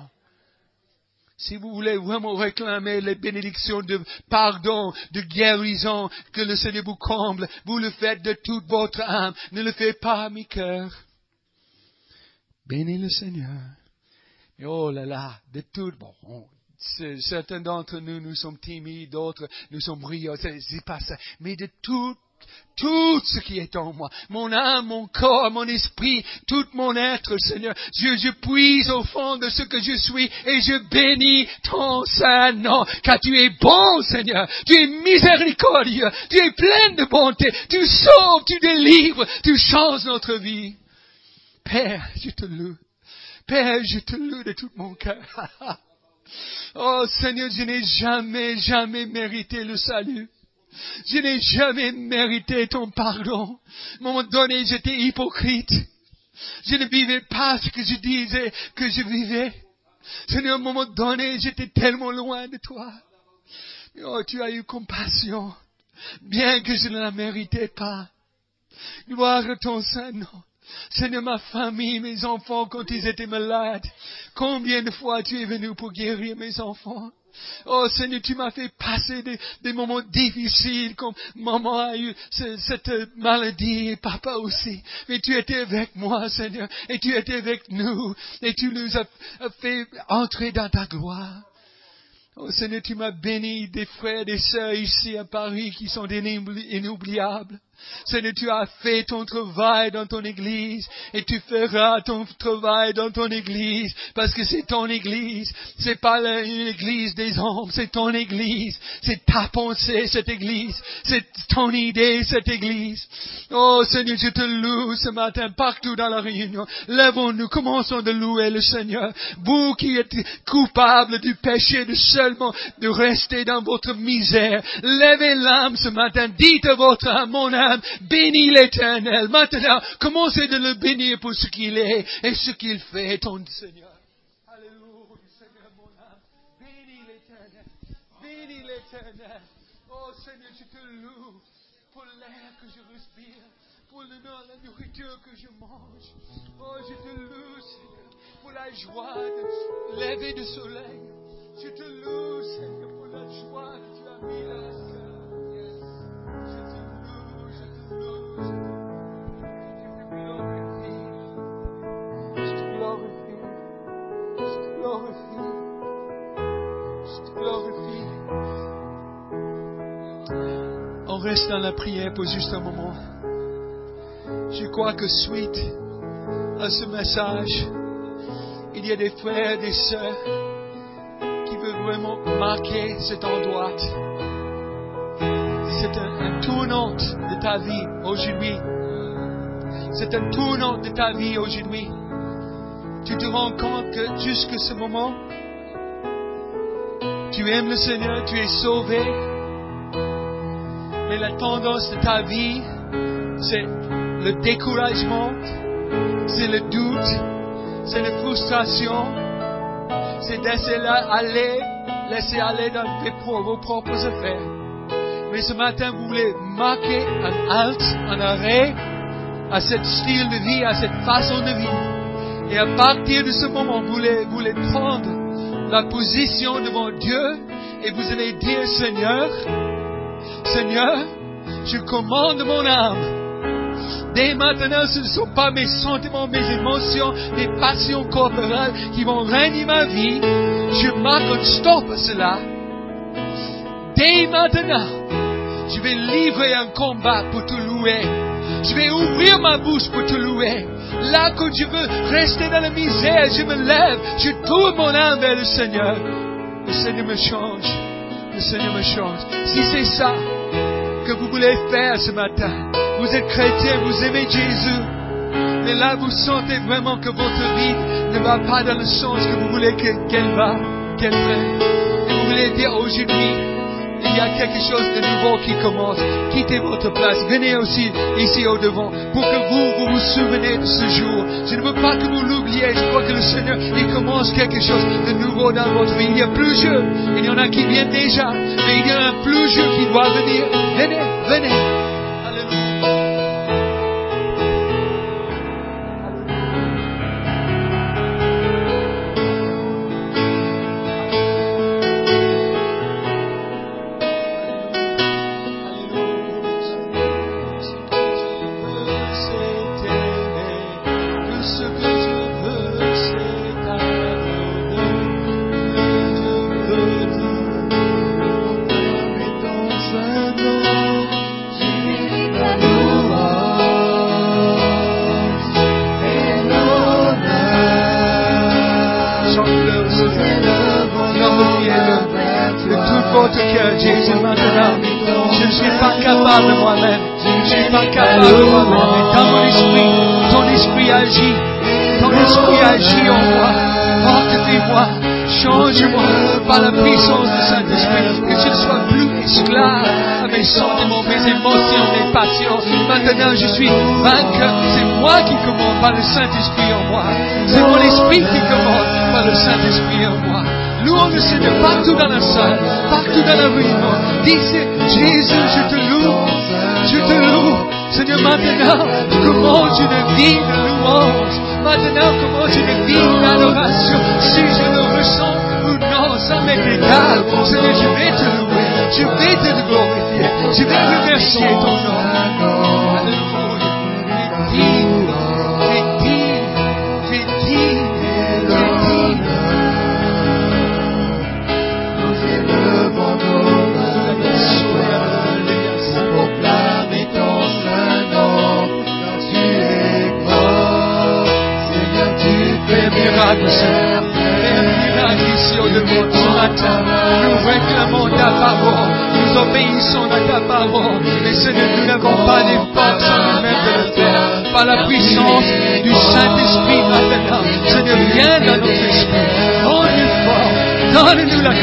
Si vous voulez vraiment réclamer les bénédictions de pardon, de guérison, que le Seigneur vous comble, vous le faites de toute votre âme. Ne le faites pas à mi-cœur. Bénis le Seigneur. Et oh là là, de tout, certains d'entre nous, nous sommes timides, d'autres, nous sommes brillants, c'est pas ça. Mais de tout ce qui est en moi, mon âme, mon corps, mon esprit, tout mon être, Seigneur, je puise au fond de ce que je suis et je bénis ton saint nom, car tu es bon, Seigneur, tu es miséricordieux, tu es plein de bonté, tu sauves, tu délivres, tu changes notre vie. Père, je te loue. Père, je te loue de tout mon cœur. Oh Seigneur, je n'ai jamais mérité le salut. Je n'ai jamais mérité ton pardon. À un moment donné, j'étais hypocrite. Je ne vivais pas ce que je disais que je vivais. Seigneur, à un moment donné, j'étais tellement loin de toi. Oh, tu as eu compassion, bien que je ne la méritais pas. Gloire à ton Saint-Nom. Seigneur, ma famille, mes enfants, quand ils étaient malades, combien de fois tu es venu pour guérir mes enfants? Oh Seigneur, tu m'as fait passer des moments difficiles, comme maman a eu cette maladie et papa aussi. Mais tu étais avec moi, Seigneur, et tu étais avec nous, et tu nous as fait entrer dans ta gloire. Oh Seigneur, tu m'as béni des frères et des sœurs ici à Paris qui sont inoubliables. Seigneur, tu as fait ton travail dans ton église et tu feras ton travail dans ton église parce que c'est ton église. C'est pas une église des hommes, c'est ton église. C'est ta pensée, cette église. C'est ton idée, cette église. Oh Seigneur, je te loue ce matin partout dans la réunion. Lèvons-nous, commençons de louer le Seigneur. Vous qui êtes coupables du péché de rester dans votre misère. Levez l'âme ce matin. Dites à votre âme, mon âme, bénis l'Éternel. Maintenant, commencez de le bénir pour ce qu'il est et ce qu'il fait, ton Seigneur. Alléluia, Seigneur, mon âme. Bénis l'Éternel. Bénis l'Éternel. Oh Seigneur, je te loue pour l'air que je respire, pour la nourriture que je mange. Oh, je te loue, Seigneur, pour la joie de lever du soleil. Je te loue, Seigneur, pour la joie que tu as mis dans le cœur. Je te loue, je te loue, je te glorifie. Je te glorifie. Je te glorifie. On reste dans la prière pour juste un moment. Je crois que suite à ce message, il y a des frères et des sœurs qui veulent vraiment marquer cet endroit. C'est un tournant de ta vie aujourd'hui. C'est un tournant de ta vie aujourd'hui. Tu te rends compte que jusqu'à ce moment, tu aimes le Seigneur, tu es sauvé. Mais la tendance de ta vie, c'est le découragement, c'est le doute, c'est une frustration, c'est laisser aller dans vos propres affaires. Mais ce matin, vous voulez marquer un halt, un arrêt à ce style de vie, à cette façon de vivre. Et à partir de ce moment, vous voulez prendre la position devant Dieu et vous allez dire, Seigneur, je commande mon âme. Dès maintenant, ce ne sont pas mes sentiments, mes émotions, mes passions corporelles qui vont régner ma vie. Je marque un stop à cela. Dès maintenant, je vais livrer un combat pour te louer. Je vais ouvrir ma bouche pour te louer. Là, quand je veux rester dans la misère, je me lève, je tourne mon âme vers le Seigneur. Le Seigneur me change. Le Seigneur me change. Si c'est ça que vous voulez faire ce matin, vous êtes chrétien, vous aimez Jésus, mais là vous sentez vraiment que votre vie ne va pas dans le sens que vous voulez qu'elle prenne. Et vous voulez dire aujourd'hui, il y a quelque chose de nouveau qui commence. Quittez votre place. Venez aussi ici au devant pour que vous vous souvenez de ce jour. Je ne veux pas que vous l'oubliez. Je crois que le Seigneur, il commence quelque chose de nouveau dans votre vie. Il y a plusieurs. Il y en a qui viennent déjà. Mais il y en a plusieurs qui doivent venir. Venez. Par la puissance du Saint-Esprit, que je ne sois plus esclave à mes sentiments, mes émotions, mes passions. Maintenant, je suis vainqueur. C'est moi qui commande par le Saint-Esprit en moi. C'est mon esprit qui commande par le Saint-Esprit en moi. Louons le Seigneur partout dans la salle, partout dans la rue. Dis, Jésus, je te loue. Seigneur, maintenant, je commande une vie de louange. Maintenant, je commande une vie d'adoration. Si je le ressens, ça m'est égal. Seigneur, je vais te louer, je vais te glorifier, je vais remercier ton nom. Alléluia. Tu es digne. Nous élevons nos mains pour proclamer ton saint nom. Tu es grand, Seigneur, tu fais miracle, Seigneur. Ici au devant ce matin, nous réclamons ta parole, nous obéissons à ta parole, mais Seigneur, nous n'avons pas les forces en nous-mêmes de le faire, par la puissance du Saint-Esprit maintenant. Seigneur, viens dans notre esprit, rends-nous fort, donne-nous la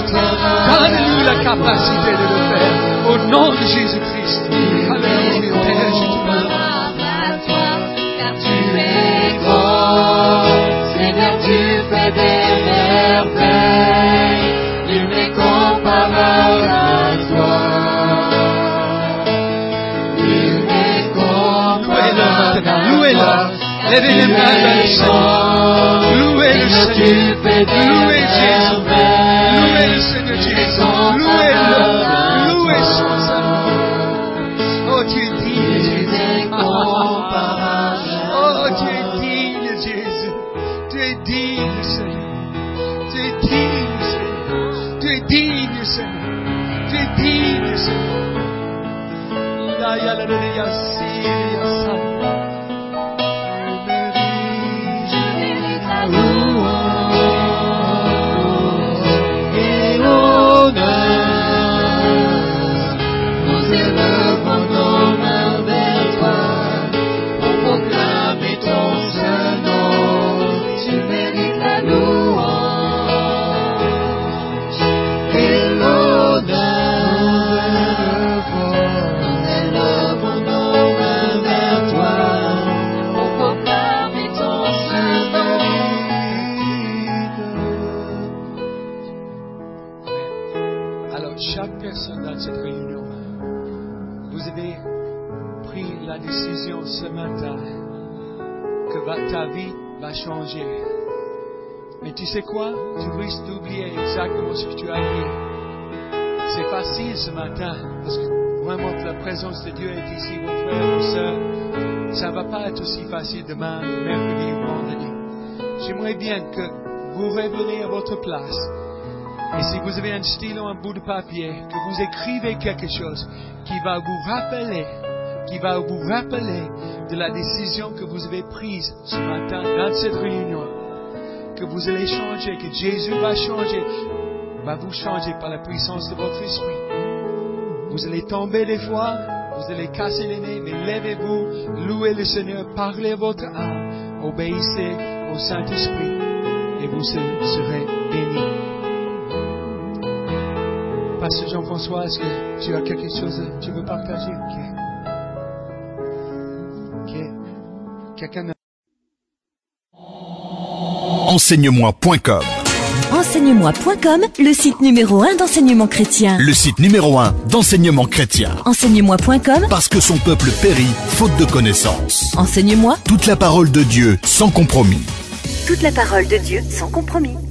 capacité de le faire, au nom de Jésus-Christ. Alléluia, Père, je te prie. car tu es grand, Seigneur, tu fais des merveilles, il n'est comparable à toi. Il n'est comparable à toi. Louez-le, levez les mains vers le Seigneur. Louez le Seigneur. Louez Jésus. Louez le Seigneur Jésus. Louez-le. Louez son Saint. Oh, tu es digne, Jésus. Oh, tu es digne, Jésus. Tu es digne, Seigneur. Tu es digne, Seigneur. Tu es digne, Seigneur. Tu es digne, Seigneur. La ya la la ya si ya sa. vous avez pris la décision ce matin que ta vie va changer. Mais tu sais quoi? Tu risques d'oublier exactement ce que tu as dit. C'est facile ce matin, parce que vraiment que la présence de Dieu est ici, mon frère, mon soeur. Ça ne va pas être aussi facile demain, mercredi ou vendredi. J'aimerais bien que vous revenez à votre place. Et si vous avez un stylo, un bout de papier, que vous écrivez quelque chose qui va vous rappeler de la décision que vous avez prise ce matin dans cette réunion. Que vous allez changer, que Jésus va vous changer par la puissance de votre esprit. Vous allez tomber des fois, vous allez casser les nez, mais levez-vous, louez le Seigneur, parlez à votre âme, obéissez au Saint-Esprit et vous serez bénis. Pasteur Jean-François, est-ce que tu as quelque chose que tu veux partager? Quelqu'un? Enseigne-moi.com. Enseigne-moi.com, le site numéro 1 d'enseignement chrétien. Le site numéro 1 d'enseignement chrétien. Enseigne-moi.com, Parce que son peuple périt, faute de connaissances. Enseigne-moi Toute la parole de Dieu, sans compromis. toute la parole de Dieu sans compromis.